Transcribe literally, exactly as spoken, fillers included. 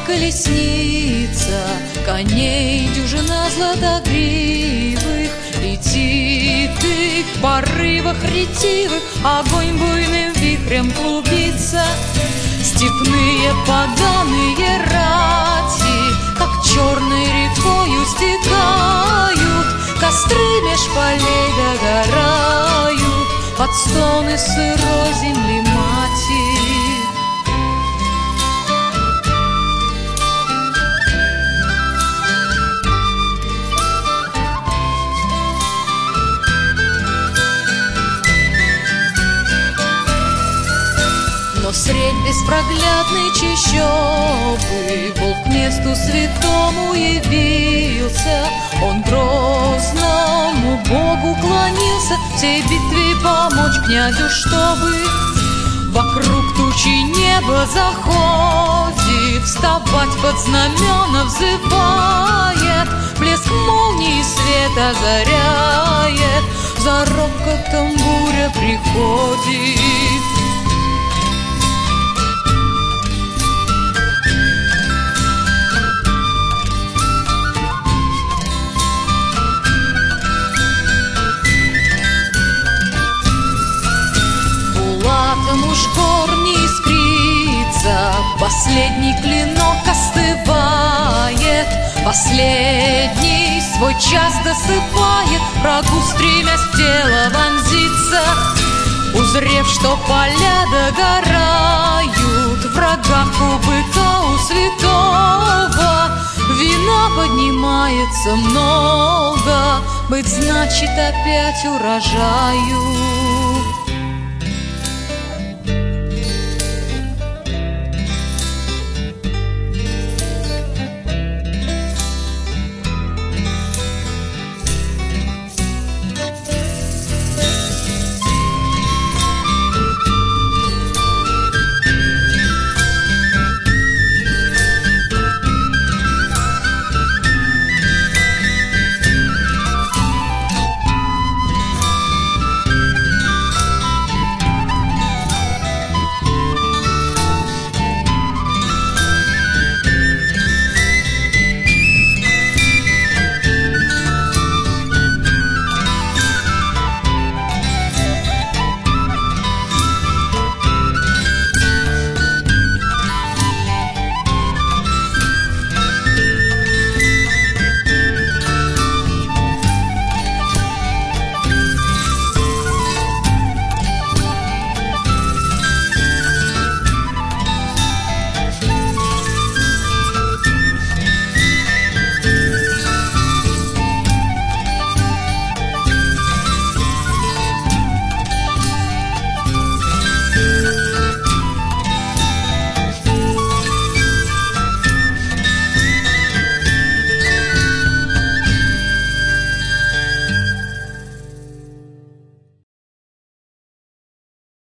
колесница, коней дюжина златогривых. Летит и в порывах ретивых огонь буйным вихрем клубится. Степные поганые рати, как черной рекою стекают, костры меж полей догорают под стоны сырой земли мати. Но средь беспроглядной чащобы волк к месту святому явился. Он грозному Богу клонился, всей битве помочь князю, чтобы вокруг тучи небо заходит, вставать под знамена взывает, блеск молнии свет озаряет, за рокотом буря приходит. Уж гор не искрится, последний клинок остывает, последний свой час досыпает, врагу стремясь в тело вонзиться. Узрев, что поля догорают, в рогах у быка у святого вина поднимается много, быть значит опять урожаю.